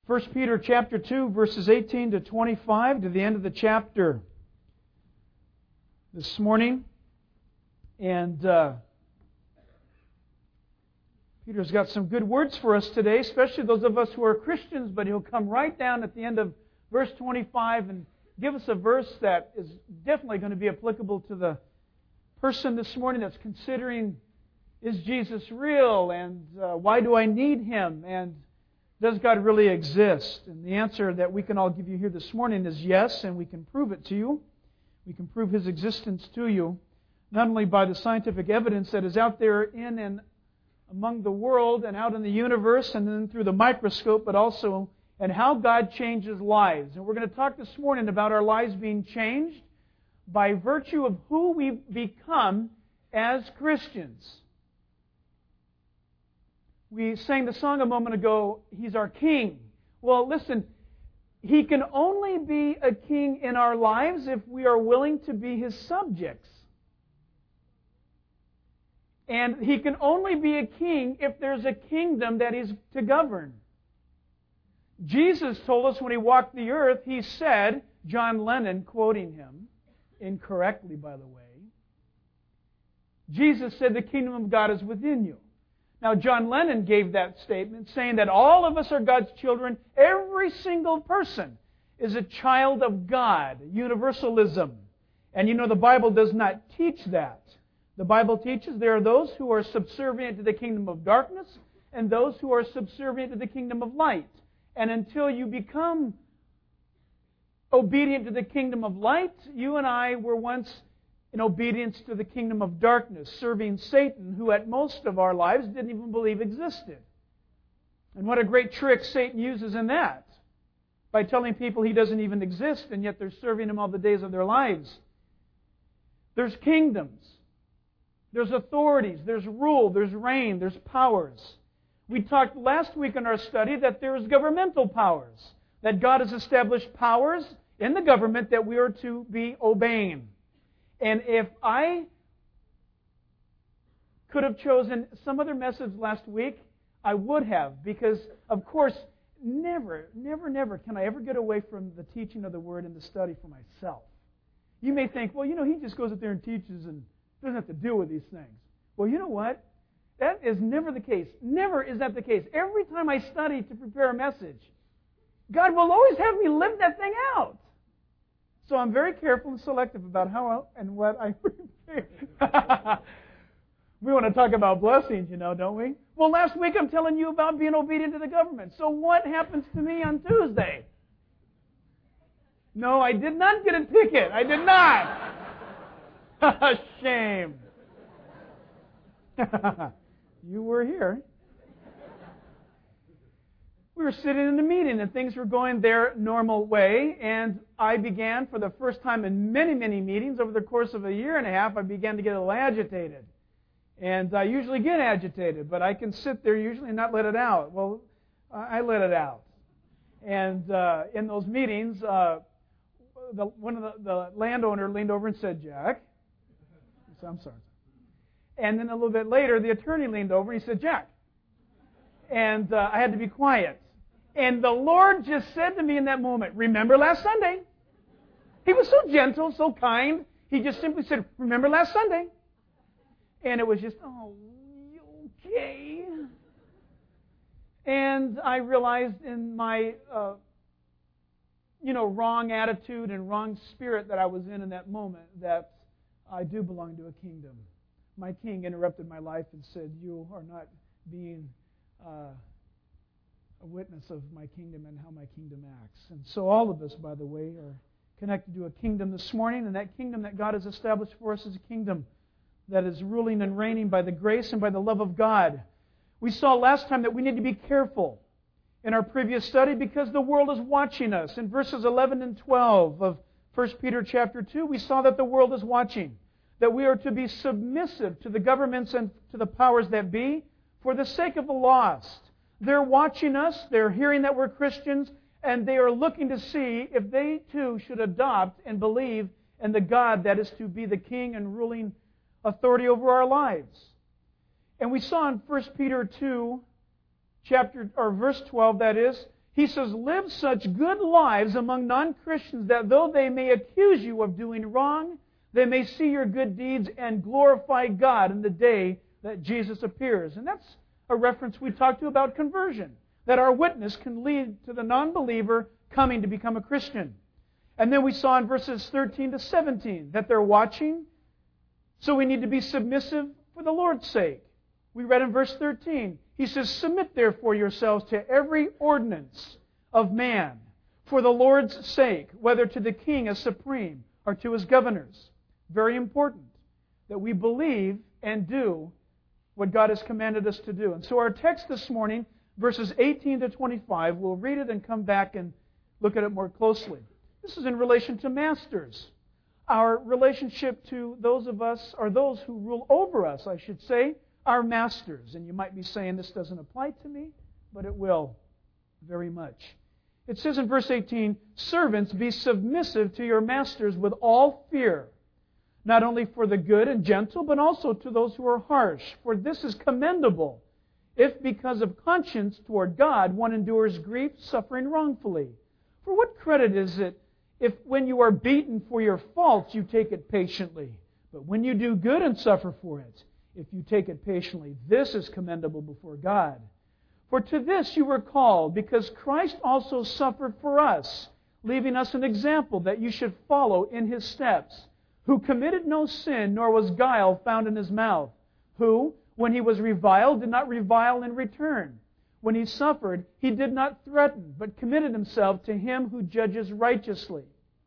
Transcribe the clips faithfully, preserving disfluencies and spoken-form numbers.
First Peter chapter two, verses eighteen to twenty-five, to the end of the chapter this morning. And uh, Peter's got some good words for us today, especially those of us who are Christians, but he'll come right down at the end of verse twenty-five and give us a verse that is definitely going to be applicable to the person this morning that's considering, is Jesus real? And uh, why do I need Him? And does God really exist? And the answer that we can all give you here this morning is yes, and we can prove it to you. We can prove His existence to you, not only by the scientific evidence that is out there in and among the world and out in the universe and then through the microscope, but also in how God changes lives. And we're going to talk this morning about our lives being changed by virtue of who we've become as Christians. We sang the song a moment ago, He's our King. Well, listen, He can only be a king in our lives if we are willing to be His subjects. And He can only be a king if there's a kingdom that He's to govern. Jesus told us when He walked the earth, He said, John Lennon quoting Him, incorrectly by the way, Jesus said, the kingdom of God is within you. Now, John Lennon gave that statement saying that all of us are God's children. Every single person is a child of God. Universalism. And you know, the Bible does not teach that. The Bible teaches there are those who are subservient to the kingdom of darkness and those who are subservient to the kingdom of light. And until you become obedient to the kingdom of light, you and I were once in obedience to the kingdom of darkness, serving Satan, who at most of our lives didn't even believe existed. And what a great trick Satan uses in that, by telling people he doesn't even exist, and yet they're serving him all the days of their lives. There's kingdoms, there's authorities, there's rule, there's reign, there's powers. We talked last week in our study that there's governmental powers, that God has established powers in the government that we are to be obeying. And if I could have chosen some other message last week, I would have. Because, of course, never, never, never can I ever get away from the teaching of the Word and the study for myself. You may think, well, you know, he just goes up there and teaches and doesn't have to deal with these things. Well, you know what? That is never the case. Never is that the case. Every time I study to prepare a message, God will always have me live that thing out. So I'm very careful and selective about how and what I prepare. We want to talk about blessings, you know, don't we? Well, last week I'm telling you about being obedient to the government. So what happens to me on Tuesday? No, I did not get a ticket. I did not. Shame. You were here. We were sitting in a meeting and things were going their normal way, and I began, for the first time in many, many meetings over the course of a year and a half, I began to get a little agitated. And I usually get agitated, but I can sit there usually and not let it out. Well, I let it out. And uh, in those meetings, uh, the, one of the, the landowner leaned over and said, Jack, I said, I'm sorry. And then a little bit later, the attorney leaned over and he said, Jack. And uh, I had to be quiet. And the Lord just said to me in that moment, remember last Sunday? He was so gentle, so kind. He just simply said, remember last Sunday? And it was just, oh, okay. And I realized in my, uh, you know, wrong attitude and wrong spirit that I was in in that moment that I do belong to a kingdom. My king interrupted my life and said, you are not being uh, a witness of my kingdom and how my kingdom acts. And so all of us, by the way, are connected to a kingdom this morning, and that kingdom that God has established for us is a kingdom that is ruling and reigning by the grace and by the love of God. We saw last time that we need to be careful in our previous study because the world is watching us. In verses eleven and twelve of First Peter chapter two, we saw that the world is watching, that we are to be submissive to the governments and to the powers that be for the sake of the lost. They're watching us, they're hearing that we're Christians, and they are looking to see if they too should adopt and believe in the God that is to be the king and ruling authority over our lives. And we saw in First Peter two, chapter or verse twelve, that is, He says, live such good lives among non-Christians that though they may accuse you of doing wrong, they may see your good deeds and glorify God in the day that Jesus appears. And that's a reference we talked to about conversion, that our witness can lead to the non-believer coming to become a Christian. And then we saw in verses thirteen to seventeen that they're watching, so we need to be submissive for the Lord's sake. We read in verse thirteen, he says, submit therefore yourselves to every ordinance of man for the Lord's sake, whether to the king as supreme or to his governors. Very important that we believe and do what God has commanded us to do. And so our text this morning, verses eighteen to twenty-five, we'll read it and come back and look at it more closely. This is in relation to masters. Our relationship to those of us, or those who rule over us, I should say, our masters. And you might be saying, this doesn't apply to me, but it will very much. It says in verse eighteen, servants, be submissive to your masters with all fear, not only for the good and gentle, but also to those who are harsh. For this is commendable, if because of conscience toward God one endures grief, suffering wrongfully. For what credit is it if when you are beaten for your faults you take it patiently? But when you do good and suffer for it, if you take it patiently, this is commendable before God. For to this you were called, because Christ also suffered for us, leaving us an example that you should follow in His steps, who committed no sin, nor was guile found in His mouth, who, when He was reviled, did not revile in return. When He suffered, He did not threaten, but committed Himself to Him who judges righteously,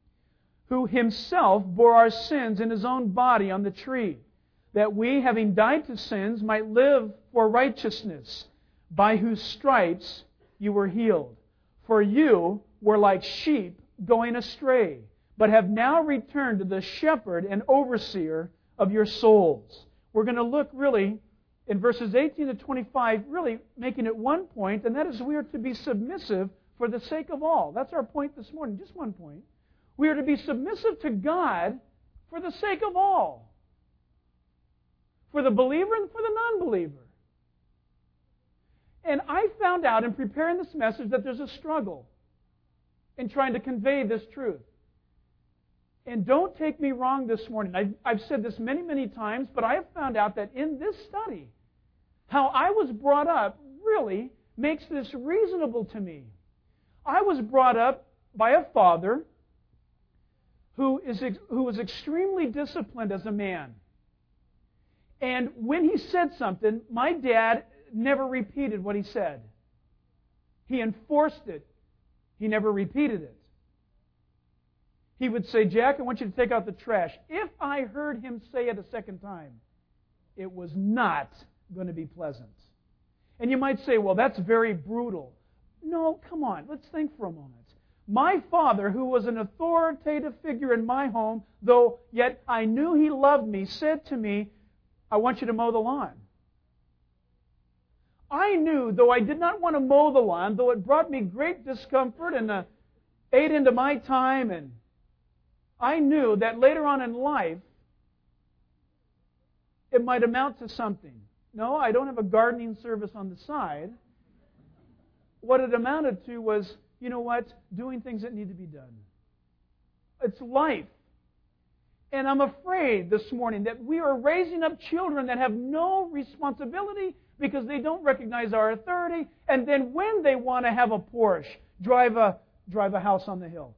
who Himself bore our sins in His own body on the tree, that we, having died to sins, might live for righteousness, by whose stripes you were healed. For you were like sheep going astray, but have now returned to the shepherd and overseer of your souls. We're going to look really in verses eighteen to twenty-five, really making it one point, and that is we are to be submissive for the sake of all. That's our point this morning, just one point. We are to be submissive to God for the sake of all. For the believer and for the non-believer. And I found out in preparing this message that there's a struggle in trying to convey this truth. And don't take me wrong this morning. I've, I've said this many, many times, but I have found out that in this study, how I was brought up really makes this reasonable to me. I was brought up by a father who is who was extremely disciplined as a man. And when he said something, my dad never repeated what he said. He enforced it. He never repeated it. He would say, Jack, I want you to take out the trash. If I heard him say it a second time, it was not going to be pleasant. And you might say, well, that's very brutal. No, come on, let's think for a moment. My father, who was an authoritative figure in my home, though yet I knew he loved me, said to me, I want you to mow the lawn. I knew, though I did not want to mow the lawn, though it brought me great discomfort and uh, ate into my time, and I knew that later on in life, it might amount to something. No, I don't have a gardening service on the side. What it amounted to was, you know what, doing things that need to be done. It's life. And I'm afraid this morning that we are raising up children that have no responsibility because they don't recognize our authority, and then when they want to have a Porsche, drive a drive a house on the hill,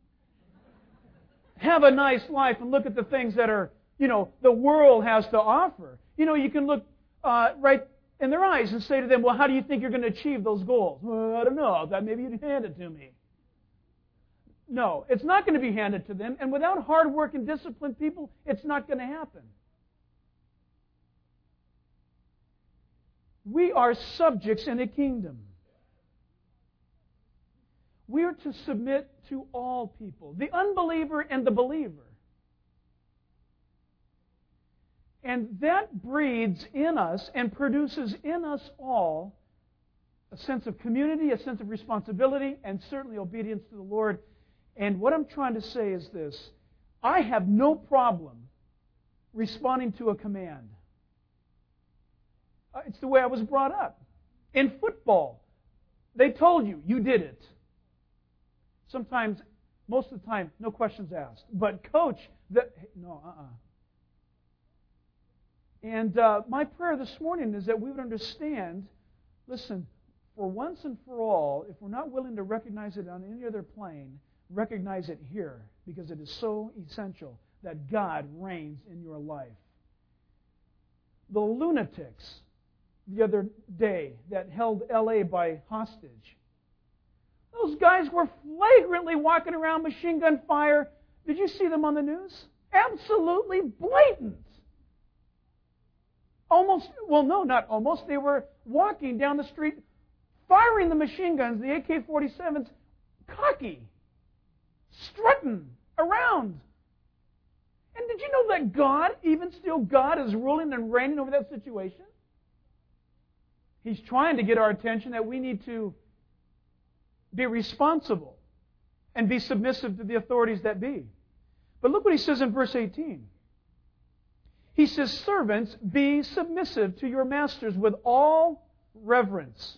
have a nice life and look at the things that are, you know, the world has to offer. You know, you can look uh, right in their eyes and say to them, well, how do you think you're going to achieve those goals? Well, I don't know. That maybe you'd hand it to me. No, it's not going to be handed to them. And without hard work and disciplined people, it's not going to happen. We are subjects in a kingdom. We are to submit to all people, the unbeliever and the believer. And that breeds in us and produces in us all a sense of community, a sense of responsibility, and certainly obedience to the Lord. And what I'm trying to say is this. I have no problem responding to a command. It's the way I was brought up. In football, They told you. You did it. Sometimes, most of the time, no questions asked. But coach, the, no, uh-uh. And uh, my prayer this morning is that we would understand, listen, for once and for all, if we're not willing to recognize it on any other plane, recognize it here, because it is so essential that God reigns in your life. The lunatics the other day that held L A by hostage, those guys were flagrantly walking around, machine gun fire. Did you see them on the news? Absolutely blatant. Almost, well, no, not almost. They were walking down the street, firing the machine guns, the A K forty-sevens, cocky, strutting around. And did you know that God, even still God, is ruling and reigning over that situation? He's trying to get our attention that we need to be responsible and be submissive to the authorities that be. But look what he says in verse eighteen. He says, servants, be submissive to your masters with all reverence.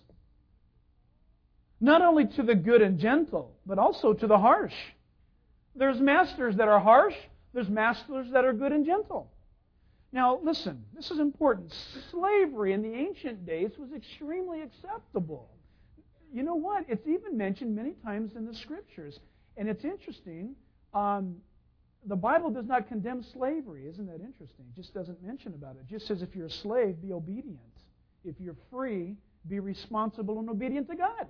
Not only to the good and gentle, but also to the harsh. There's masters that are harsh. There's masters that are good and gentle. Now, listen, this is important. Slavery in the ancient days was extremely acceptable. You know what? It's even mentioned many times in the Scriptures. And it's interesting. Um, the Bible does not condemn slavery. Isn't that interesting? It just doesn't mention about it. It just says if you're a slave, be obedient. If you're free, be responsible and obedient to God.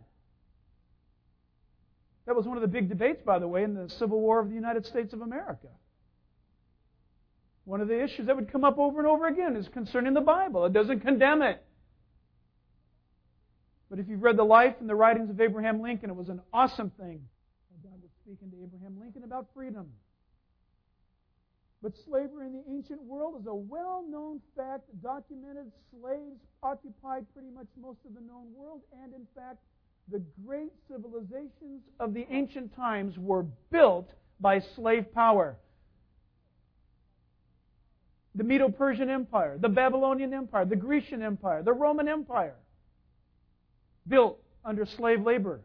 That was one of the big debates, by the way, in the Civil War of the United States of America. One of the issues that would come up over and over again is concerning the Bible. It doesn't condemn it. But if you've read the life and the writings of Abraham Lincoln, it was an awesome thing. God was speaking to Abraham Lincoln about freedom. But slavery in the ancient world is a well-known fact, documented. Slaves occupied pretty much most of the known world, and in fact, the great civilizations of the ancient times were built by slave power. The Medo-Persian Empire, the Babylonian Empire, the Grecian Empire, the Roman Empire, built under slave labor.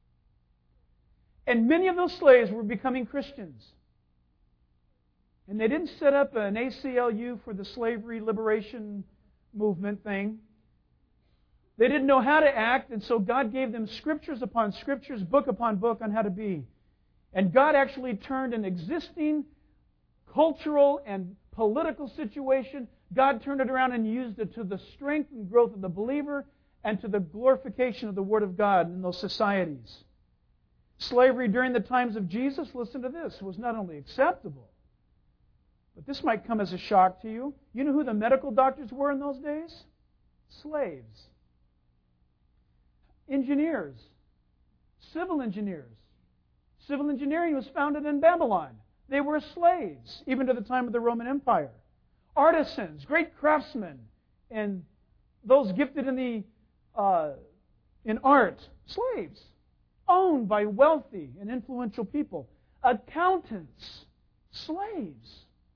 And many of those slaves were becoming Christians. And they didn't set up an A C L U for the slavery liberation movement thing. They didn't know how to act, and so God gave them scriptures upon scriptures, book upon book on how to be. And God actually turned an existing cultural and political situation, God turned it around and used it to the strength and growth of the believer and to the glorification of the Word of God in those societies. Slavery during the times of Jesus, listen to this, was not only acceptable, but this might come as a shock to you. You know who the medical doctors were in those days? Slaves. Engineers. Civil engineers. Civil engineering was founded in Babylon. They were slaves, even to the time of the Roman Empire. Artisans, great craftsmen, and those gifted in the uh, in art, slaves, owned by wealthy and influential people. Accountants, slaves.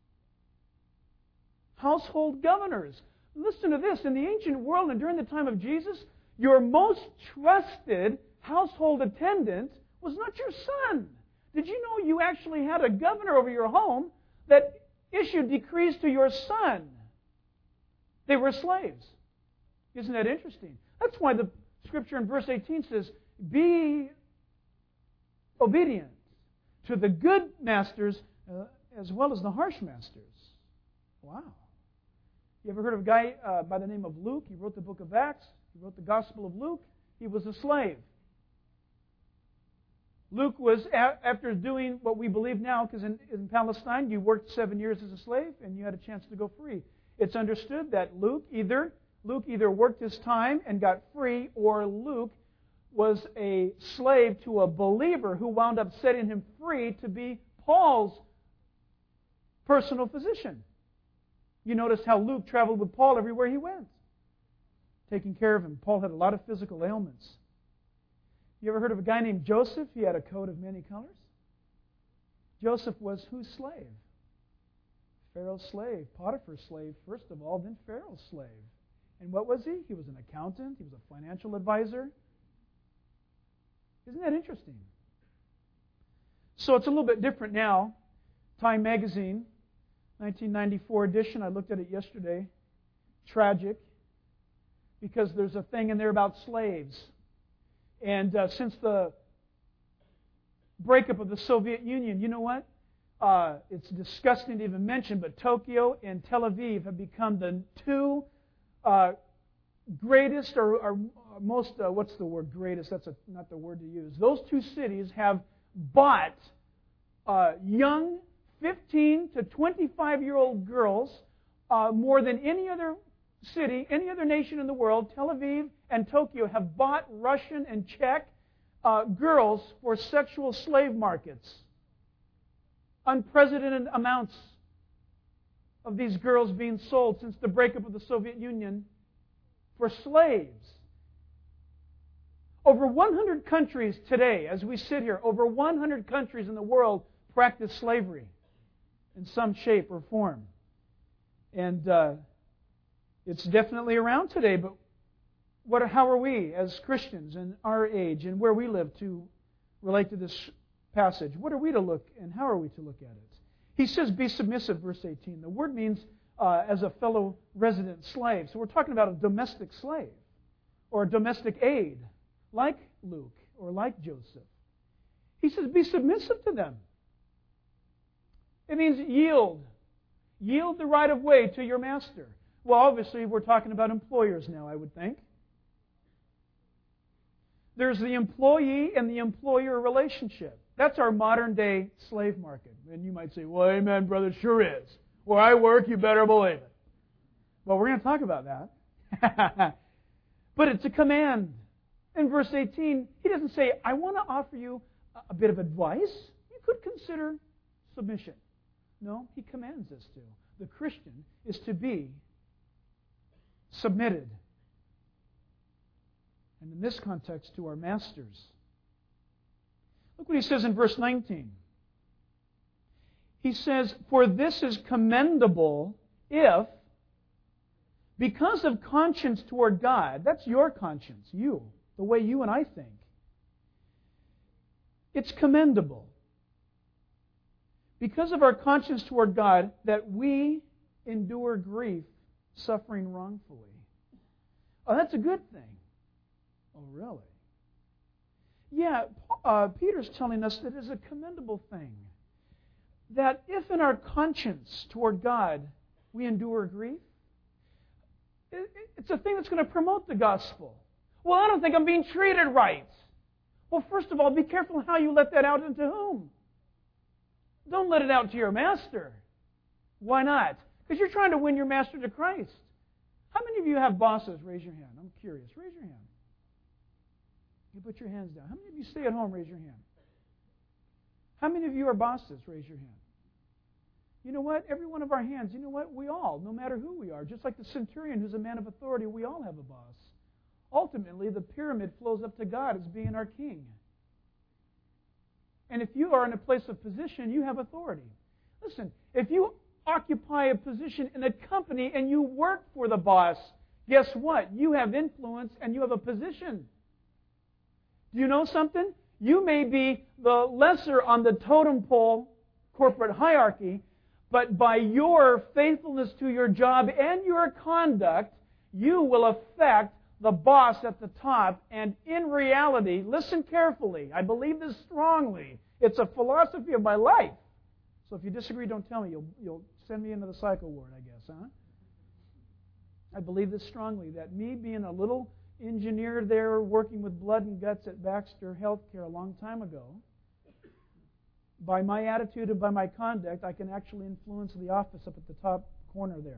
Household governors. Listen to this. In the ancient world and during the time of Jesus, your most trusted household attendant was not your son. Did you know you actually had a governor over your home that issued decrees to your son? They were slaves. Isn't that interesting? That's why the scripture in verse eighteen says, be obedient to the good masters uh, as well as the harsh masters. Wow. You ever heard of a guy uh, by the name of Luke? He wrote the book of Acts. He wrote the Gospel of Luke. He was a slave. Luke was, after doing what we believe now, because in, in Palestine you worked seven years as a slave and you had a chance to go free. It's understood that Luke either Luke either worked his time and got free, or Luke was a slave to a believer who wound up setting him free to be Paul's personal physician. You notice how Luke traveled with Paul everywhere he went, taking care of him. Paul had a lot of physical ailments. You ever heard of a guy named Joseph? He had a coat of many colors. Joseph was whose slave? Pharaoh's slave. Potiphar's slave, first of all, then Pharaoh's slave. And what was he? He was an accountant. He was a financial advisor. Isn't that interesting? So it's a little bit different now. Time Magazine, nineteen ninety-four edition, I looked at it yesterday. Tragic, because there's a thing in there about slaves. And uh, since the breakup of the Soviet Union, you know what? Uh, it's disgusting to even mention, but Tokyo and Tel Aviv have become the two uh, greatest or, or most, uh, what's the word, greatest? That's a, not the word to use. Those two cities have bought uh, young fifteen to twenty-five-year-old girls uh, more than any other city, any other nation in the world. Tel Aviv and Tokyo have bought Russian and Czech uh, girls for sexual slave markets. Unprecedented amounts of these girls being sold since the breakup of the Soviet Union for slaves. Over one hundred countries today, as we sit here, over one hundred countries in the world practice slavery in some shape or form. And uh, it's definitely around today, but what, how are we as Christians in our age and where we live to relate to this passage? What are we to look and how are we to look at it? He says, be submissive, verse eighteen. The word means uh, as a fellow resident slave. So we're talking about a domestic slave or a domestic aid, like Luke or like Joseph. He says, be submissive to them. It means yield. Yield the right of way to your master. Well, obviously, we're talking about employers now, I would think. There's the employee and the employer relationship. That's our modern-day slave market. And you might say, well, amen, brother, sure is. Where I work, you better believe it. Well, we're going to talk about that. But it's a command. In verse eighteen, he doesn't say, I want to offer you a bit of advice. You could consider submission. No, he commands us to. The Christian is to be submitted. And in this context, to our masters. Look what he says in verse nineteen. He says, for this is commendable if, because of conscience toward God, that's your conscience, you, the way you and I think, it's commendable. Because of our conscience toward God, that we endure grief, suffering wrongfully. Oh, that's a good thing. Oh, really? Yeah, uh, Peter's telling us that it is a commendable thing. That if in our conscience toward God we endure grief, it, it's a thing that's going to promote the gospel. Well, I don't think I'm being treated right. Well, first of all, be careful how you let that out into whom. Don't let it out to your master. Why not? Because you're trying to win your master to Christ. How many of you have bosses? Raise your hand. I'm curious. Raise your hand. You put your hands down. How many of you stay at home? Raise your hand. How many of you are bosses? Raise your hand. You know what? Every one of our hands, you know what? We all, no matter who we are, just like the centurion who's a man of authority, we all have a boss. Ultimately, the pyramid flows up to God as being our king. And if you are in a place of position, you have authority. Listen, if you occupy a position in a company and you work for the boss, guess what? You have influence and you have a position. Do you know something? You may be the lesser on the totem pole corporate hierarchy, but by your faithfulness to your job and your conduct, you will affect the boss at the top. And in reality, listen carefully. I believe this strongly. It's a philosophy of my life. So if you disagree, don't tell me. You'll, you'll send me into the psycho ward, I guess, huh? I believe this strongly, that me being a little engineer there working with blood and guts at Baxter Healthcare a long time ago, by my attitude and by my conduct, I can actually influence the office up at the top corner there.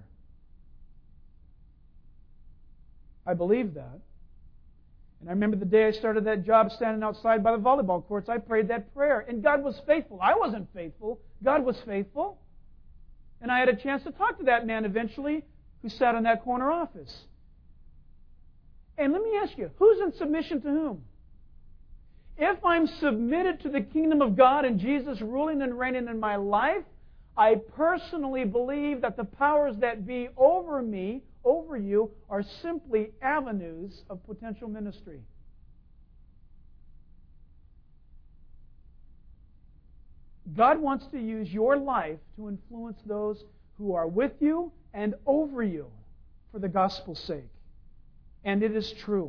I believe that. And I remember the day I started that job standing outside by the volleyball courts, I prayed that prayer. And God was faithful. I wasn't faithful. God was faithful. And I had a chance to talk to that man eventually who sat in that corner office. And let me ask you, who's in submission to whom? If I'm submitted to the kingdom of God and Jesus ruling and reigning in my life, I personally believe that the powers that be over me, over you, are simply avenues of potential ministry. God wants to use your life to influence those who are with you and over you for the gospel's sake. And it is true.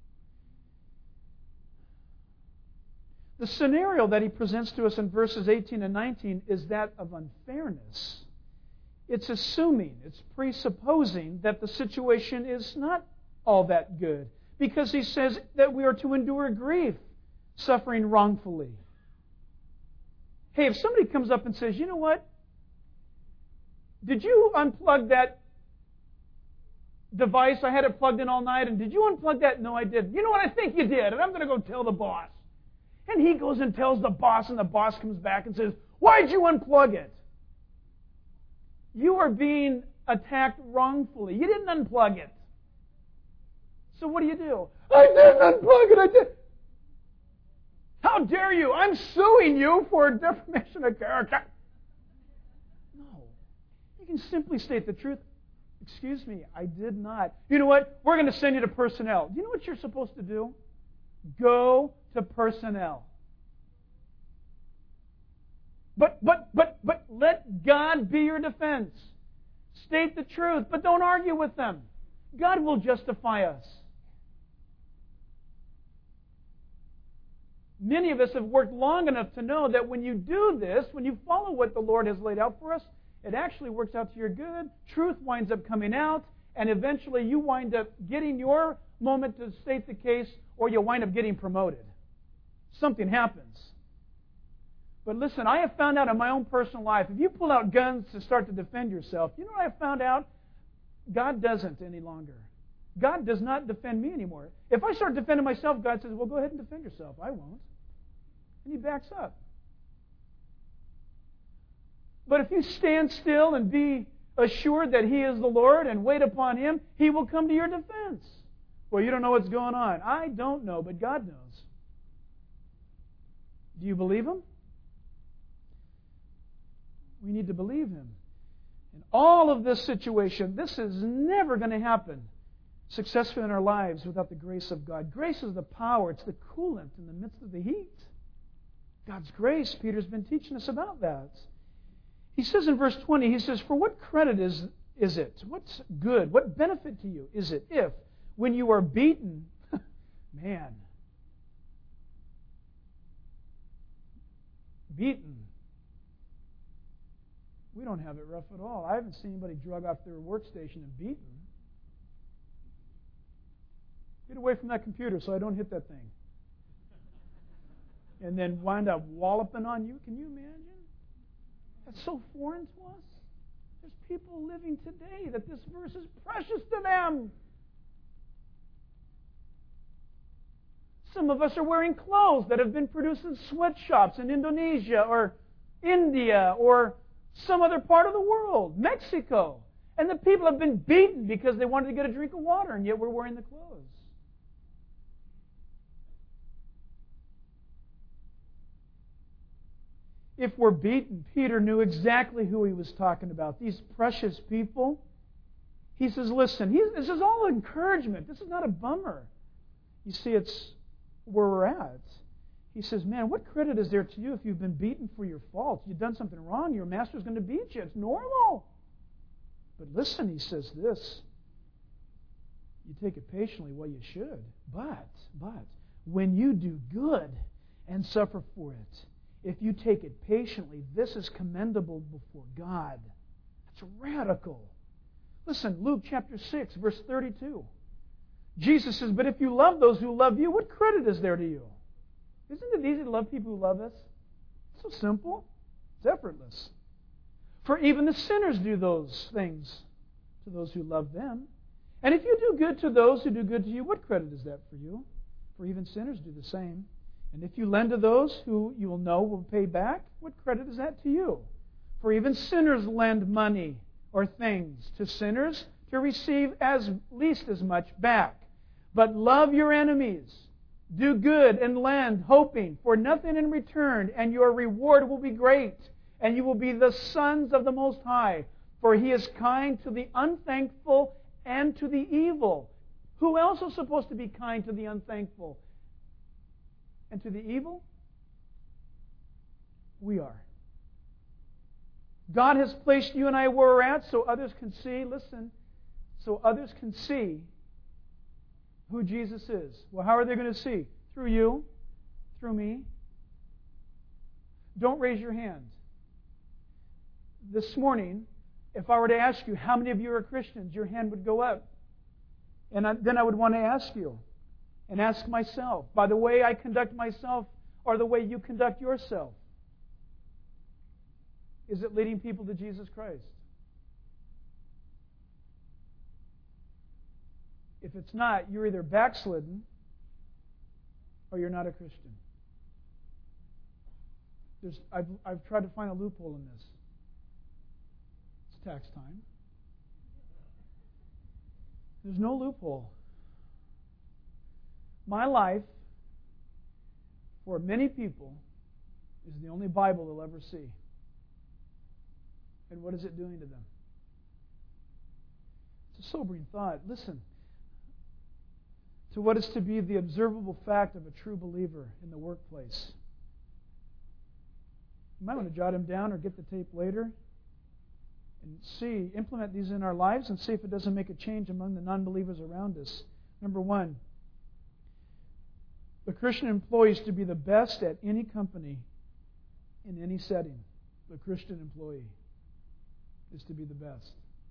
The scenario that he presents to us in verses eighteen and nineteen is that of unfairness. It's assuming, it's presupposing that the situation is not all that good, because he says that we are to endure grief, suffering wrongfully. Hey, if somebody comes up and says, you know what? Did you unplug that device? I had it plugged in all night, and did you unplug that? No, I didn't. You know what? I think you did, and I'm going to go tell the boss. And he goes and tells the boss, and the boss comes back and says, why'd you unplug it? You are being attacked wrongfully. You didn't unplug it. So what do you do? I didn't unplug it. I did. How dare you? I'm suing you for defamation of character. No. You can simply state the truth. Excuse me, I did not. You know what? We're going to send you to personnel. Do you know what you're supposed to do? Go to personnel. But, but, but, but let God be your defense. State the truth, but don't argue with them. God will justify us. Many of us have worked long enough to know that when you do this, when you follow what the Lord has laid out for us, it actually works out to your good. Truth winds up coming out, and eventually you wind up getting your moment to state the case, or you'll wind up getting promoted. Something happens. But listen, I have found out in my own personal life, if you pull out guns to start to defend yourself, you know what I have found out? God doesn't any longer. God does not defend me anymore. If I start defending myself, God says, well, go ahead and defend yourself. I won't. And He backs up. But if you stand still and be assured that He is the Lord and wait upon Him, He will come to your defense. Well, you don't know what's going on. I don't know, but God knows. Do you believe Him? We need to believe Him. In all of this situation, this is never going to happen successfully in our lives without the grace of God. Grace is the power. It's the coolant in the midst of the heat. God's grace, Peter's been teaching us about that. He says in verse twenty, he says, for what credit is, is it? What's good? What benefit to you is it if, when you are beaten, man, beaten, we don't have it rough at all. I haven't seen anybody drug off their workstation and beaten. Get away from that computer so I don't hit that thing. And then wind up walloping on you. Can you imagine? That's so foreign to us. There's people living today that this verse is precious to them. Some of us are wearing clothes that have been produced in sweatshops in Indonesia or India or some other part of the world, Mexico. And the people have been beaten because they wanted to get a drink of water, and yet we're wearing the clothes. If we're beaten, Peter knew exactly who he was talking about. These precious people. He says, listen, he, this is all encouragement. This is not a bummer. You see, it's where we're at. He says, man, what credit is there to you if you've been beaten for your fault? You've done something wrong. Your master's going to beat you. It's normal. But listen, he says this. You take it patiently. Well, you should. But, but, when you do good and suffer for it, if you take it patiently, this is commendable before God. That's radical. Listen, Luke chapter six, verse thirty-two. Jesus says, but if you love those who love you, what credit is there to you? Isn't it easy to love people who love us? It's so simple. It's effortless. For even the sinners do those things to those who love them. And if you do good to those who do good to you, what credit is that for you? For even sinners do the same. And if you lend to those who you will know will pay back, what credit is that to you? For even sinners lend money or things to sinners to receive as least as much back. But love your enemies. Do good and lend, hoping for nothing in return, and your reward will be great, and you will be the sons of the Most High. For He is kind to the unthankful and to the evil. Who else is supposed to be kind to the unthankful and to the evil? We are. God has placed you and I where we're at so others can see, listen, so others can see who Jesus is. Well, how are they going to see? Through you, through me. Don't raise your hand. This morning, if I were to ask you how many of you are Christians, your hand would go up. And I, then I would want to ask you and ask myself, by the way I conduct myself or the way you conduct yourself, is it leading people to Jesus Christ? If it's not, you're either backslidden or you're not a Christian. There's, I've, I've tried to find a loophole in this. It's tax time. There's no loophole. My life, for many people, is the only Bible they'll ever see. And what is it doing to them? It's a sobering thought. Listen to what is to be the observable fact of a true believer in the workplace. You might want to jot them down or get the tape later and see, implement these in our lives and see if it doesn't make a change among the non-believers around us. Number one, the Christian employee is to be the best at any company in any setting. The Christian employee is to be the best.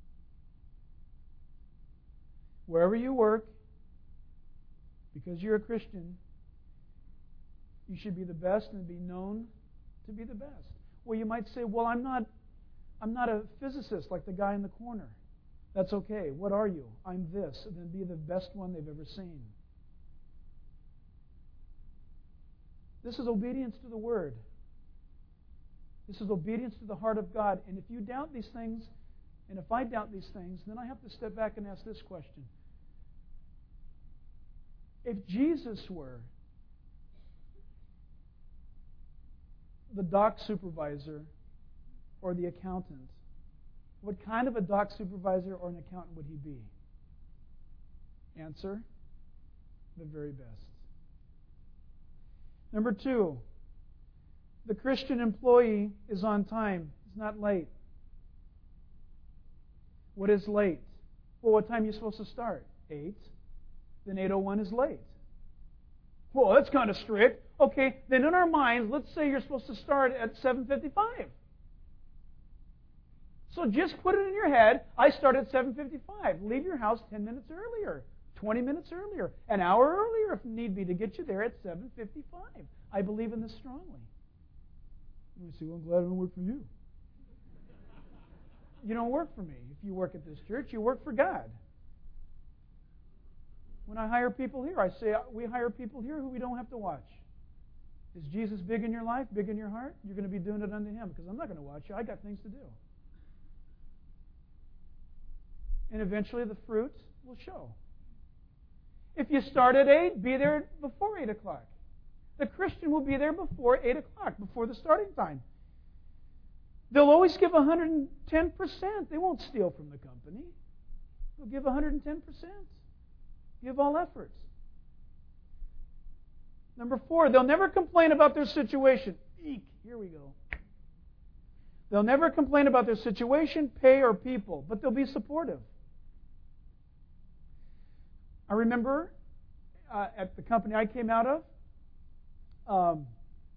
Wherever you work, because you're a Christian, you should be the best and be known to be the best. Well, you might say, well, I'm not I'm not a physicist like the guy in the corner. That's okay. What are you? I'm this. And then be the best one they've ever seen. This is obedience to the Word. This is obedience to the heart of God. And if you doubt these things, and if I doubt these things, then I have to step back and ask this question. If Jesus were the dock supervisor or the accountant, what kind of a dock supervisor or an accountant would he be? Answer, the very best. Number two, the Christian employee is on time. He's not late. What is late? Well, what time are you supposed to start? eight. Then eight oh one is late. Well, that's kind of strict. Okay, then in our minds, let's say you're supposed to start at seven fifty-five. So just put it in your head, I start at seven fifty-five. Leave your house ten minutes earlier, twenty minutes earlier, an hour earlier if need be to get you there at seven fifty-five. I believe in this strongly. You say, well, I'm glad I don't work for you. You don't work for me. If you work at this church, you work for God. When I hire people here, I say we hire people here who we don't have to watch. Is Jesus big in your life, big in your heart? You're going to be doing it unto Him because I'm not going to watch you. I got things to do. And eventually the fruit will show. If you start at eight, be there before eight o'clock. The Christian will be there before eight o'clock, before the starting time. They'll always give one hundred ten percent. They won't steal from the company. They'll give one hundred ten percent. Give all efforts. Number four, they'll never complain about their situation. Eek, here we go. They'll never complain about their situation, pay, or people, but they'll be supportive. I remember uh, at the company I came out of, um,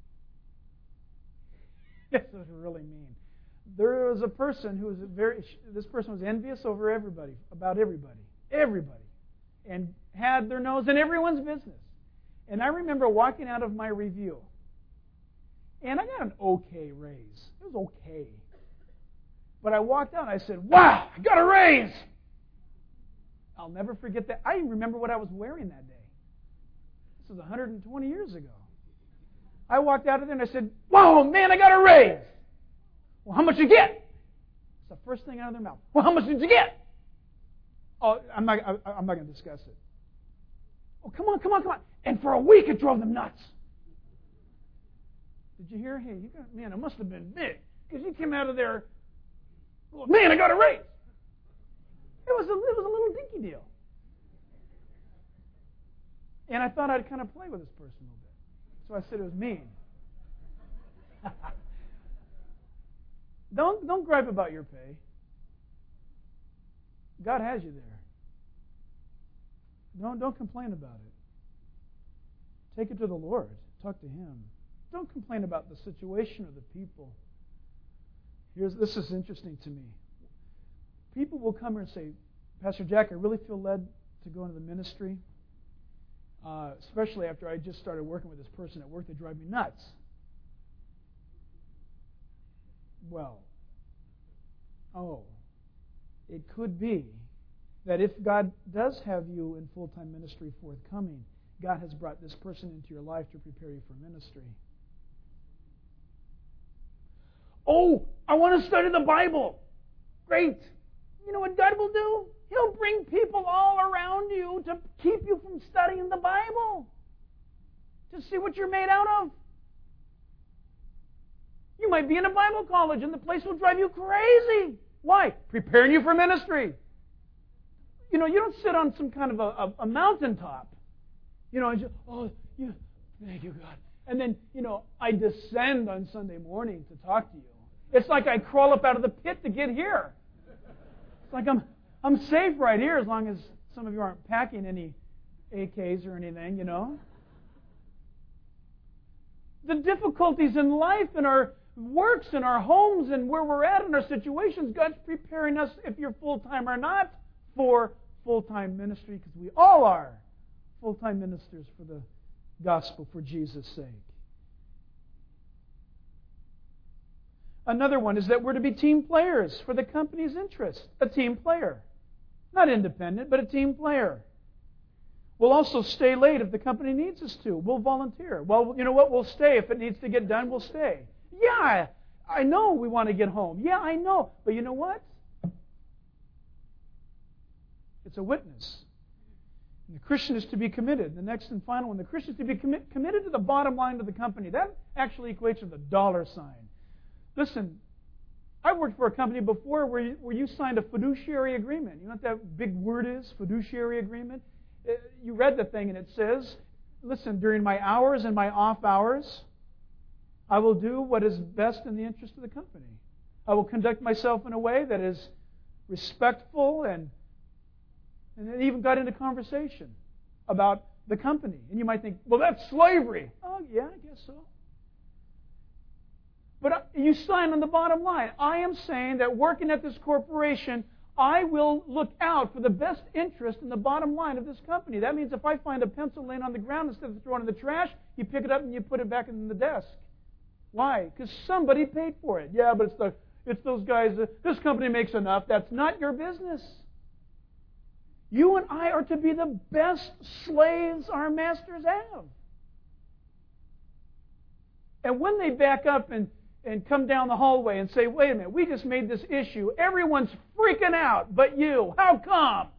this was really mean. There was a person who was very, this person was envious over everybody, about everybody, everybody, and had their nose in everyone's business. And I remember walking out of my review, and I got an okay raise. It was okay. But I walked out and I said, wow, I got a raise! I'll never forget that. I remember what I was wearing that day. This was one hundred twenty years ago. I walked out of there and I said, whoa, man, I got a raise! Well, how much did you get? It's the first thing out of their mouth. Well, how much did you get? Oh, I'm not, I, I'm not going to discuss it. Oh, come on, come on, come on. And for a week it drove them nuts. Did you hear? Hey, you got, man, it must have been big. Because you came out of there, well, man, I got a raise. It was a, it was a little dinky deal. And I thought I'd kind of play with this person a little bit. So I said it was mean. Don't, don't gripe about your pay. God has you there. Don't, don't complain about it. Take it to the Lord. Talk to Him. Don't complain about the situation or the people. Here's, this is interesting to me. People will come here and say, Pastor Jack, I really feel led to go into the ministry, uh, especially after I just started working with this person at work that drive me nuts. Well, oh, it could be that if God does have you in full-time ministry forthcoming, God has brought this person into your life to prepare you for ministry. Oh, I want to study the Bible. Great. You know what God will do? He'll bring people all around you to keep you from studying the Bible, to see what you're made out of. You might be in a Bible college and the place will drive you crazy. Why? Preparing you for ministry. You know, you don't sit on some kind of a, a, a mountaintop. You know, and just, oh, you, thank you, God. And then, you know, I descend on Sunday morning to talk to you. It's like I crawl up out of the pit to get here. It's like I'm I'm safe right here as long as some of you aren't packing any A Ks or anything, you know. The difficulties in life and our works and our homes and where we're at in our situations, God's preparing us, if you're full-time or not, for full-time ministry, because we all are full-time ministers for the gospel for Jesus' sake. Another one is that we're to be team players for the company's interest. A team player. Not independent, but a team player. We'll also stay late if the company needs us to. We'll volunteer. Well, you know what? We'll stay. If it needs to get done, we'll stay. Yeah, I know we want to get home. Yeah, I know. But you know what? It's a witness. And the Christian is to be committed. The next and final one, the Christian is to be commi- committed to the bottom line of the company. That actually equates to the dollar sign. Listen, I worked for a company before where you, where you signed a fiduciary agreement. You know what that big word is, fiduciary agreement? You read the thing and it says, listen, during my hours and my off hours, I will do what is best in the interest of the company. I will conduct myself in a way that is respectful, and and it even got into conversation about the company. And you might think, well, that's slavery. Oh, yeah, I guess so. But you sign on the bottom line. I am saying that working at this corporation, I will look out for the best interest in the bottom line of this company. That means if I find a pencil laying on the ground, instead of throwing it in the trash, you pick it up and you put it back in the desk. Why? Because somebody paid for it. Yeah, but it's the it's those guys. Uh, this company makes enough. That's not your business. You and I are to be the best slaves our masters have. And when they back up and and come down the hallway and say, wait a minute, we just made this issue. Everyone's freaking out but you. How come?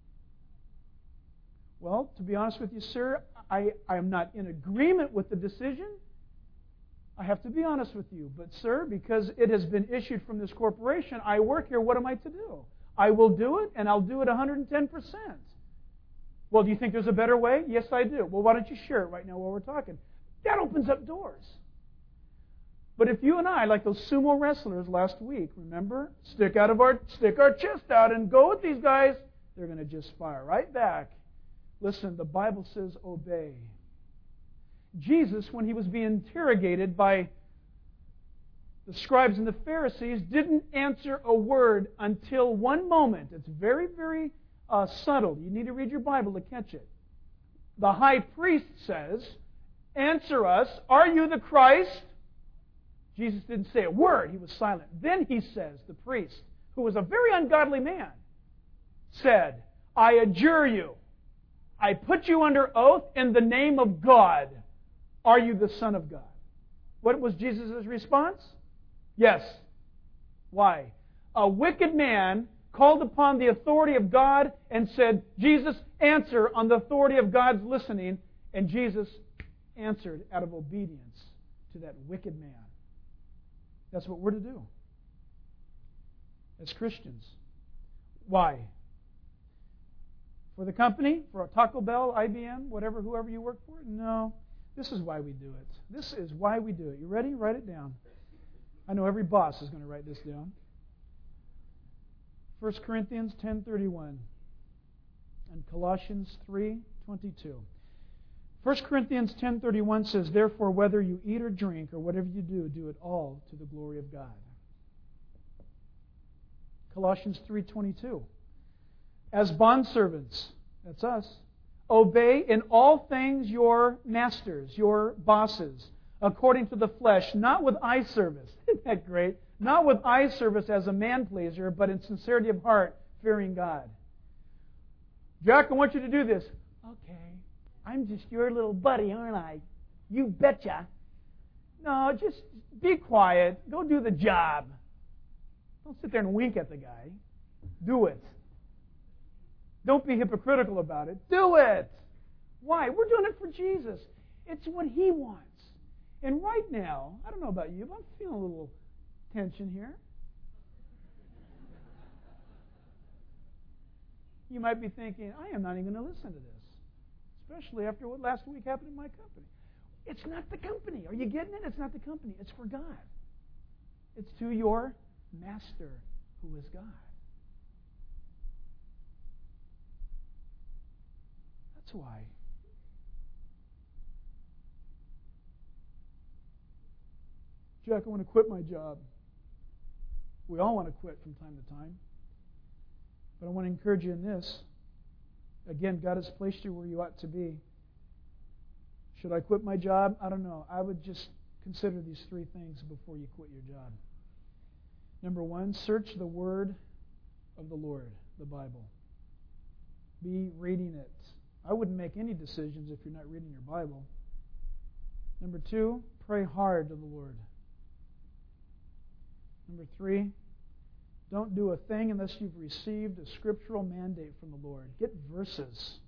Well, to be honest with you, sir, I, I am not in agreement with the decision. I have to be honest with you. But, sir, because it has been issued from this corporation, I work here, what am I to do? I will do it, and I'll do it one hundred ten percent. Well, do you think there's a better way? Yes, I do. Well, why don't you share it right now while we're talking? That opens up doors. But if you and I, like those sumo wrestlers last week, remember, stick out of our stick our chest out and go with these guys, they're going to just fire right back. Listen, the Bible says obey. Jesus, when he was being interrogated by the scribes and the Pharisees, didn't answer a word until one moment. It's very, very uh, subtle. You need to read your Bible to catch it. The high priest says, answer us, are you the Christ? Jesus didn't say a word. He was silent. Then he says, the priest, who was a very ungodly man, said, I adjure you, I put you under oath in the name of God. Are you the Son of God? What was Jesus' response? Yes. Why? A wicked man called upon the authority of God and said, Jesus, answer on the authority of God's listening. And Jesus answered out of obedience to that wicked man. That's what we're to do as Christians. Why? For the company? For a Taco Bell, I B M, whatever, whoever you work for? No. This is why we do it. This is why we do it. You ready? Write it down. I know every boss is going to write this down. First Corinthians ten thirty-one and Colossians three twenty-two. First Corinthians ten thirty-one says, "Therefore, whether you eat or drink or whatever you do, do it all to the glory of God." Colossians three twenty-two. "As bondservants," that's us, "obey in all things your masters," your bosses, "according to the flesh, not with eye service." Isn't that great? "Not with eye service as a man-pleaser, but in sincerity of heart, fearing God." Jack, I want you to do this. Okay. I'm just your little buddy, aren't I? You betcha. No, just be quiet. Go do the job. Don't sit there and wink at the guy. Do it. Don't be hypocritical about it. Do it. Why? We're doing it for Jesus. It's what He wants. And right now, I don't know about you, but I'm feeling a little tension here. You might be thinking, I am not even going to listen to this, especially after what last week happened in my company. It's not the company. Are you getting it? It's not the company. It's for God. It's to your Master, who is God. That's why. Jack, I want to quit my job. We all want to quit from time to time. But I want to encourage you in this. Again, God has placed you where you ought to be. Should I quit my job? I don't know. I would just consider these three things before you quit your job. Number one, search the Word of the Lord, the Bible. Be reading it. I wouldn't make any decisions if you're not reading your Bible. Number two, pray hard to the Lord. Number three, don't do a thing unless you've received a scriptural mandate from the Lord. Get verses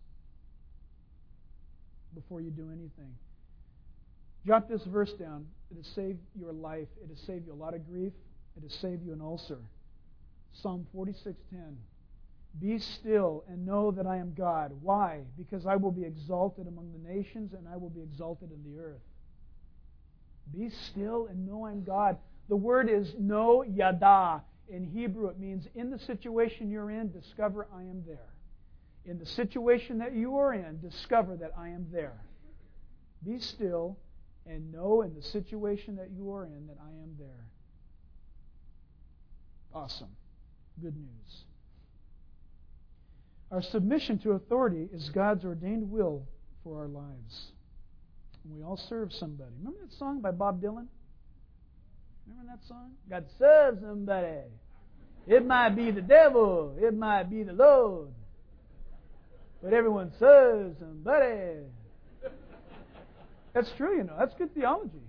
before you do anything. Jot this verse down. It has saved your life. It has saved you a lot of grief. It has saved you an ulcer. Psalm forty-six ten. "Be still and know that I am God." Why? Because I will be exalted among the nations and I will be exalted in the earth. Be still and know I'm God. The word is no yada. In Hebrew, it means in the situation you're in, discover I am there. In the situation that you are in, discover that I am there. Be still and know in the situation that you are in that I am there. Awesome. Good news. Our submission to authority is God's ordained will for our lives. We all serve somebody. Remember that song by Bob Dylan? Remember that song? Got to serve somebody. It might be the devil. It might be the Lord. But everyone serves somebody. That's true, you know. That's good theology.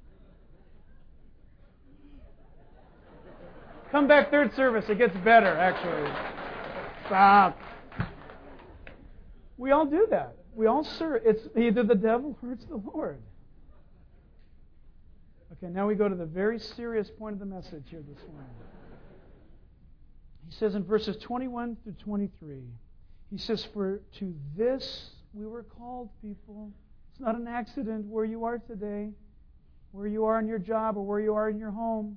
Come back third service. It gets better, actually. Stop. We all do that. We all serve. It's either the devil or it's the Lord. Okay, now we go to the very serious point of the message here this morning. He says in verses twenty-one through twenty-three, he says, "For to this we were called, people." It's not an accident where you are today, where you are in your job, or where you are in your home.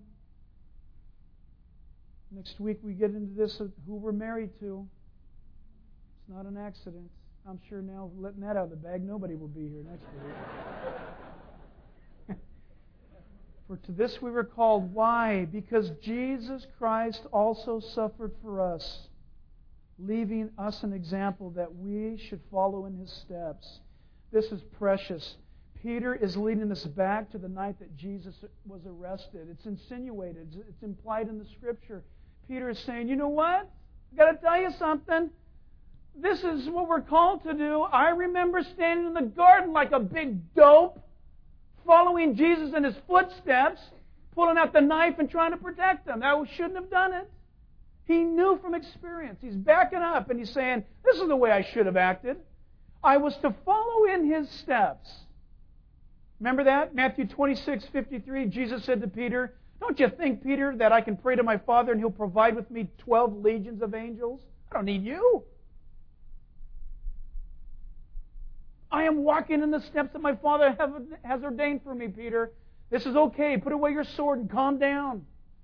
Next week we get into this of who we're married to. It's not an accident. I'm sure now, letting that out of the bag, nobody will be here next week. For to this we were called. Why? Because Jesus Christ also suffered for us, leaving us an example that we should follow in His steps. This is precious. Peter is leading us back to the night that Jesus was arrested. It's insinuated. It's implied in the Scripture. Peter is saying, you know what? I've got to tell you something. This is what we're called to do. I remember standing in the garden like a big dope, following Jesus in His footsteps, pulling out the knife and trying to protect Him. I shouldn't have done it. He knew from experience. He's backing up and he's saying, this is the way I should have acted. I was to follow in His steps. Remember that? Matthew twenty-six fifty-three, Jesus said to Peter, don't you think, Peter, that I can pray to my Father and He'll provide with me twelve legions of angels? I don't need you. I am walking in the steps that my Father have, has ordained for me, Peter. This is okay. Put away your sword and calm down.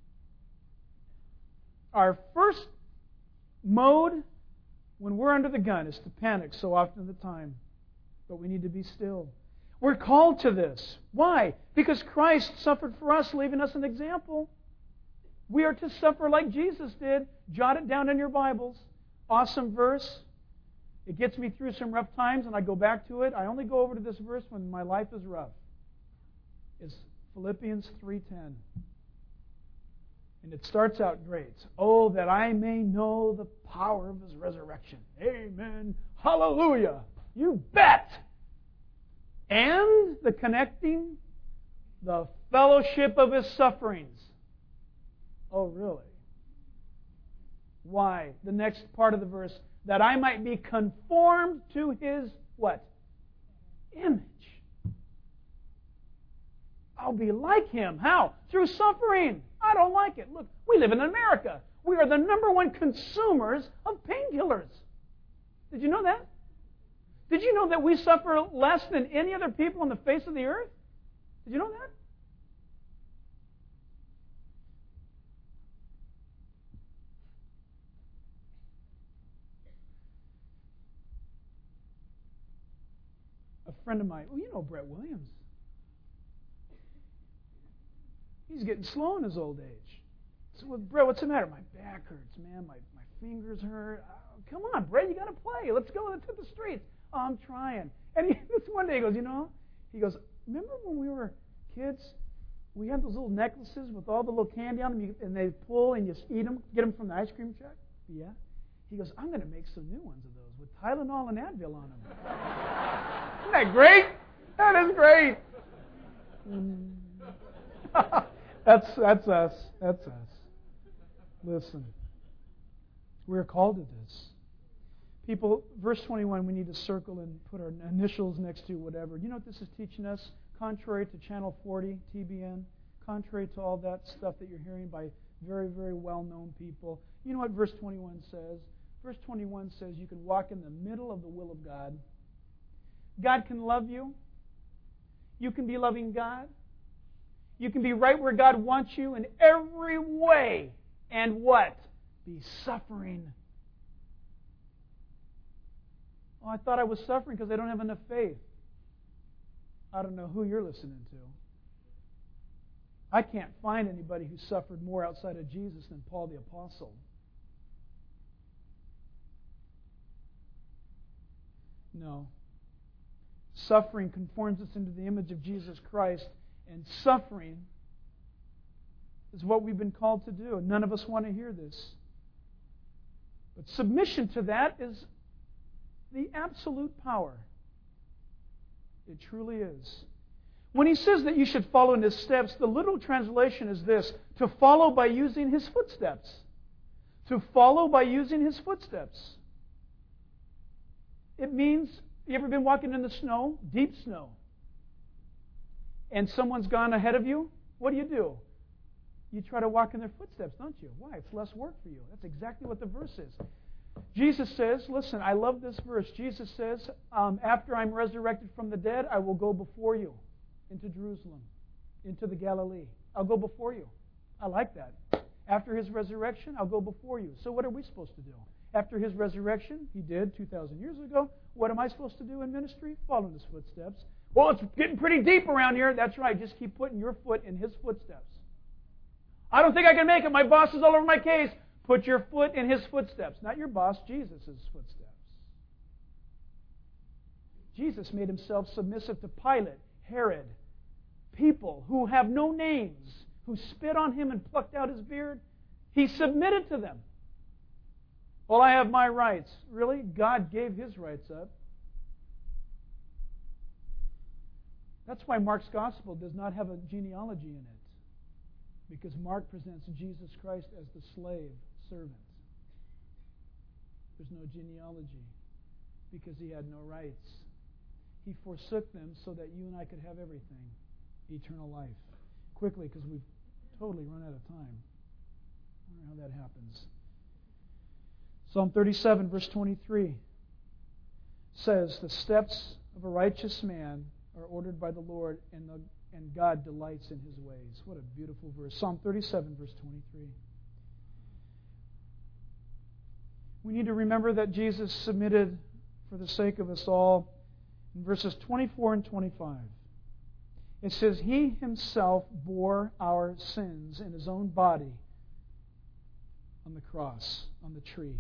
Our first mode when we're under the gun is to panic so often at the time. But we need to be still. We're called to this. Why? Because Christ suffered for us, leaving us an example. We are to suffer like Jesus did. Jot it down in your Bibles. Awesome verse. It gets me through some rough times, and I go back to it. I only go over to this verse when my life is rough. It's Philippians three ten. And it starts out great. Oh, that I may know the power of His resurrection. Amen. Hallelujah. You bet. And the connecting, the fellowship of His sufferings. Oh, really? Why? The next part of the verse. That I might be conformed to His what? Image. I'll be like Him. How? Through suffering. I don't like it. Look, we live in America. We are the number one consumers of painkillers. Did you know that? Did you know that we suffer less than any other people on the face of the earth? Did you know that? A friend of mine, well, you know Brett Williams. He's getting slow in his old age. So, well, Brett, what's the matter? My back hurts, man. My, my fingers hurt. Oh, come on, Brett, you got to play. Let's go. Let's hit the streets. Oh, I'm trying. And he, this one day he goes, you know, he goes, remember when we were kids, we had those little necklaces with all the little candy on them, you, and they pull and you just eat them, get them from the ice cream truck? Yeah. He goes, I'm going to make some new ones of those with Tylenol and Advil on them. Isn't that great? That is great. that's that's us. That's us. Listen, we're called to this. People, verse twenty-one, we need to circle and put our initials next to whatever. You know what this is teaching us? Contrary to Channel forty, T B N, contrary to all that stuff that you're hearing by very, very well-known people. You know what verse twenty-one says? Verse twenty-one says you can walk in the middle of the will of God. God can love you. You can be loving God. You can be right where God wants you in every way. And what? Be suffering. Oh, I thought I was suffering because I don't have enough faith. I don't know who you're listening to. I can't find anybody who suffered more outside of Jesus than Paul the Apostle. No. Suffering conforms us into the image of Jesus Christ, and suffering is what we've been called to do. None of us want to hear this. But submission to that is the absolute power. It truly is. When he says that you should follow in his steps, the literal translation is this: to follow by using his footsteps. To follow by using his footsteps. It means, you ever been walking in the snow, deep snow, and someone's gone ahead of you? What do you do? You try to walk in their footsteps, don't you? Why? It's less work for you. That's exactly what the verse is. Jesus says, listen, I love this verse. Jesus says, um, after I'm resurrected from the dead, I will go before you into Jerusalem, into the Galilee. I'll go before you. I like that. After his resurrection, I'll go before you. So what are we supposed to do? After his resurrection, he did two thousand years ago. What am I supposed to do in ministry? Follow in his footsteps. Well, it's getting pretty deep around here. That's right. Just keep putting your foot in his footsteps. I don't think I can make it. My boss is all over my case. Put your foot in his footsteps. Not your boss, Jesus' footsteps. Jesus made himself submissive to Pilate, Herod, people who have no names, who spit on him and plucked out his beard. He submitted to them. Well, I have my rights. Really? God gave his rights up. That's why Mark's gospel does not have a genealogy in it. Because Mark presents Jesus Christ as the slave servant. There's no genealogy. Because he had no rights. He forsook them so that you and I could have everything. Eternal life. Quickly, because we've totally run out of time. I don't know how that happens. Psalm thirty-seven, verse twenty-three says, the steps of a righteous man are ordered by the Lord, and the and God delights in His ways. What a beautiful verse. Psalm thirty-seven, verse twenty-three. We need to remember that Jesus submitted for the sake of us all. In verses twenty-four and twenty-five, it says, He Himself bore our sins in His own body on the cross, on the tree.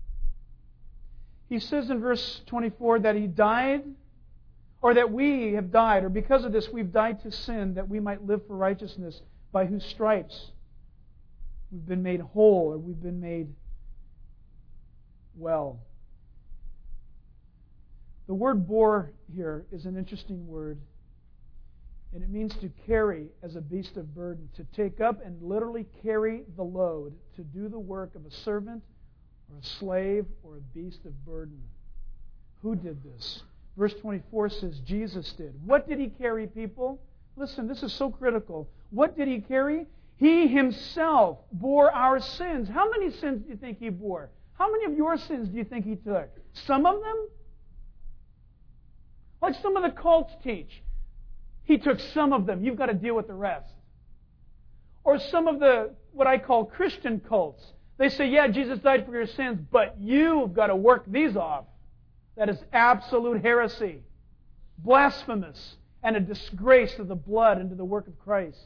He says in verse twenty-four that He died, or that we have died, or because of this we've died to sin, that we might live for righteousness, by whose stripes we've been made whole, or we've been made well. The word bore here is an interesting word, and it means to carry as a beast of burden, to take up and literally carry the load, to do the work of a servant or a slave or a beast of burden. Who did this? Verse twenty-four says Jesus did. What did He carry, people? Listen, this is so critical. What did He carry? He Himself bore our sins. How many sins do you think He bore? How many of your sins do you think He took? Some of them? Like some of the cults teach. He took some of them. You've got to deal with the rest. Or some of the, what I call Christian cults. They say, yeah, Jesus died for your sins, but you've got to work these off. That is absolute heresy. Blasphemous. And a disgrace to the blood and to the work of Christ.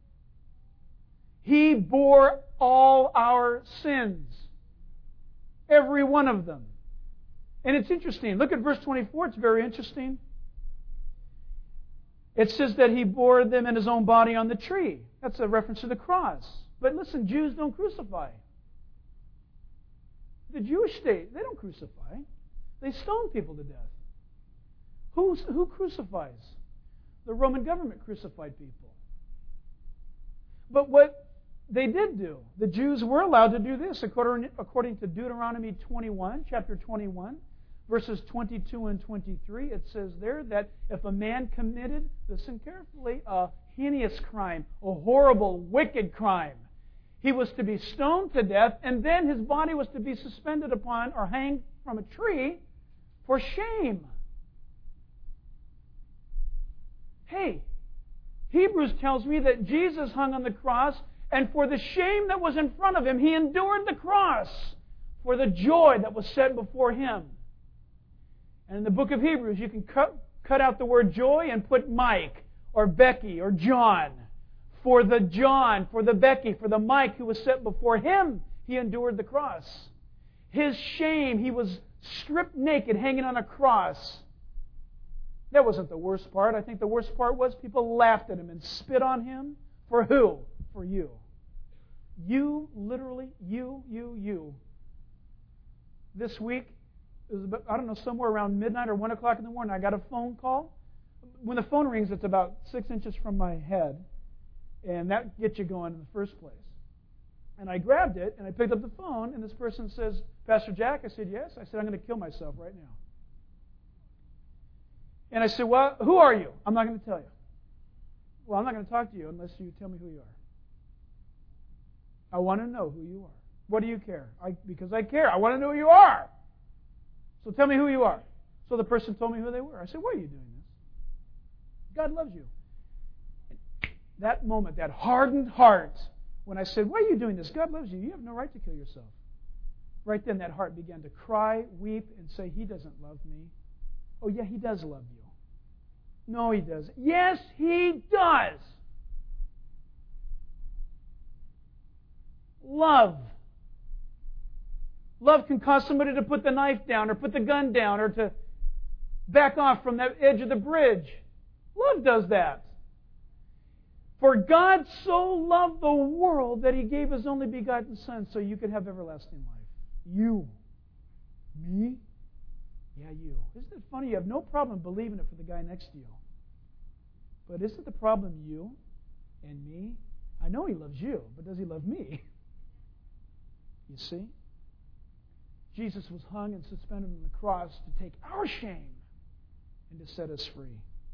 He bore all our sins. Every one of them. And it's interesting. Look at verse twenty-four. It's very interesting. It says that He bore them in His own body on the tree. That's a reference to the cross. But listen, Jews don't crucify. The Jewish state, they don't crucify. They stone people to death. Who's, who crucifies? The Roman government crucified people. But what they did do, the Jews were allowed to do this according, according to Deuteronomy twenty-one, chapter twenty-one, verses twenty-two and twenty-three. It says there that if a man committed, listen carefully, a heinous crime, a horrible, wicked crime, he was to be stoned to death, and then his body was to be suspended upon or hanged from a tree for shame. Hey, Hebrews tells me that Jesus hung on the cross, and for the shame that was in front of Him, He endured the cross for the joy that was set before Him. And in the book of Hebrews, you can cut, cut out the word joy and put Mike or Becky or John. For the John, for the Becky, for the Mike who was set before Him, He endured the cross. His shame, He was stripped naked, hanging on a cross. That wasn't the worst part. I think the worst part was people laughed at Him and spit on Him. For who? For you. You, literally, you, you, you. This week, it was about, I don't know, somewhere around midnight or one o'clock in the morning, I got a phone call. When the phone rings, it's about six inches from my head. And that gets you going in the first place. And I grabbed it, and I picked up the phone, and this person says, Pastor Jack? I said, yes. I said, I'm going to kill myself right now. And I said, well, who are you? I'm not going to tell you. Well, I'm not going to talk to you unless you tell me who you are. I want to know who you are. What do you care? I, because I care. I want to know who you are. So tell me who you are. So the person told me who they were. I said, why are you doing this? God loves you. And that moment, that hardened heart, when I said, why are you doing this? God loves you. You have no right to kill yourself. Right then, that heart began to cry, weep, and say, He doesn't love me. Oh, yeah, He does love you. No, He doesn't. Yes, He does. Love. Love can cause somebody to put the knife down or put the gun down or to back off from that edge of the bridge. Love does that. For God so loved the world that He gave His only begotten Son so you could have everlasting life. You. Me? Yeah, you. Isn't it funny? You have no problem believing it for the guy next to you. But isn't the problem you and me? I know He loves you, but does He love me? You see? Jesus was hung and suspended on the cross to take our shame and to set us free.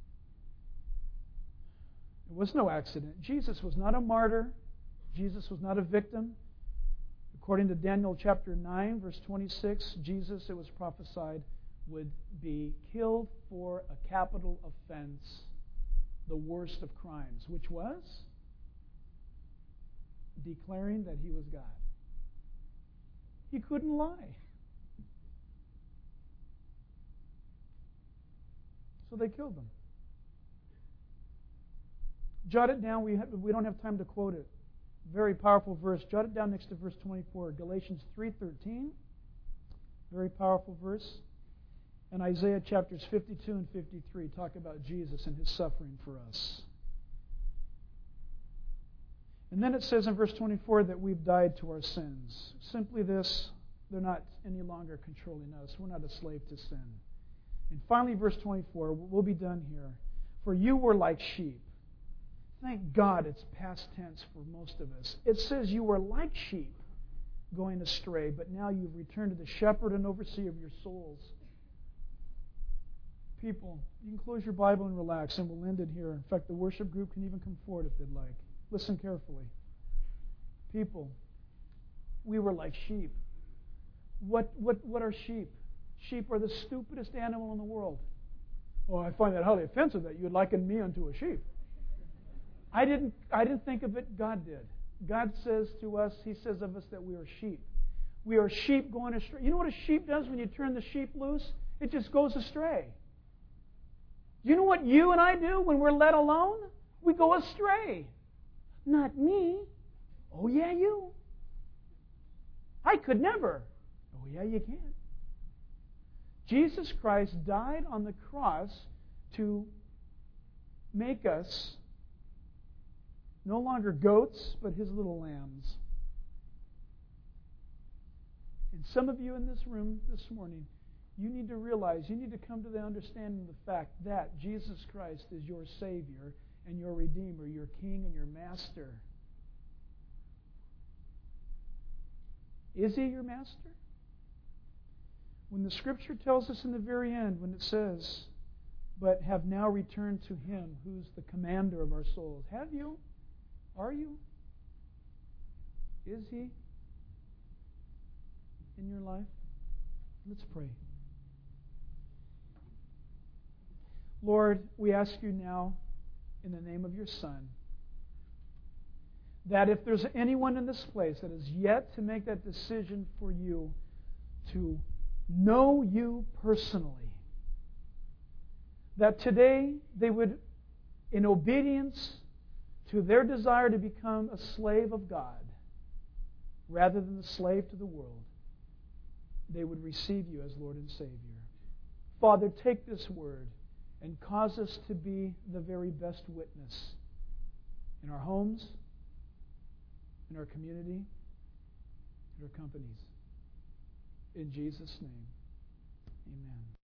It was no accident. Jesus was not a martyr. Jesus was not a victim. According to Daniel chapter nine, verse twenty-six, Jesus, it was prophesied, would be killed for a capital offense the worst of crimes, which was declaring that he was God. He couldn't lie. So they killed him. Jot it down. We, have, we don't have time to quote it. Very powerful verse. Jot it down next to verse twenty-four. Galatians three thirteen. Very powerful verse. And Isaiah chapters fifty-two and fifty-three talk about Jesus and his suffering for us. And then it says in verse twenty-four that we've died to our sins. Simply this, they're not any longer controlling us. We're not a slave to sin. And finally, verse twenty-four, we'll be done here. For you were like sheep. Thank God it's past tense for most of us. It says you were like sheep going astray, but now you've returned to the shepherd and overseer of your souls. People, you can close your Bible and relax, and we'll end it here. In fact, the worship group can even come forward if they'd like. Listen carefully. People, we were like sheep. What, what, what are sheep? Sheep are the stupidest animal in the world. Oh, I find that highly offensive that you would liken me unto a sheep. I didn't, I didn't think of it. God did. God says to us, He says of us that we are sheep. We are sheep going astray. You know what a sheep does when you turn the sheep loose? It just goes astray. You know what you and I do when we're let alone? We go astray. Not me. Oh, yeah, you. I could never. Oh, yeah, you can. Jesus Christ died on the cross to make us no longer goats, but His little lambs. And some of you in this room this morning, you need to realize, you need to come to the understanding of the fact that Jesus Christ is your Savior and your Redeemer, your King and your Master. Is He your Master? When the Scripture tells us in the very end, when it says, but have now returned to Him who's the commander of our souls. Have you? Are you? Is He in your life? Let's pray. Lord, we ask you now, in the name of your Son, that if there's anyone in this place that is yet to make that decision for you to know you personally, that today they would, in obedience to their desire to become a slave of God, rather than the slave to the world, they would receive you as Lord and Savior. Father, take this word and cause us to be the very best witness in our homes, in our community, in our companies. In Jesus' name, amen.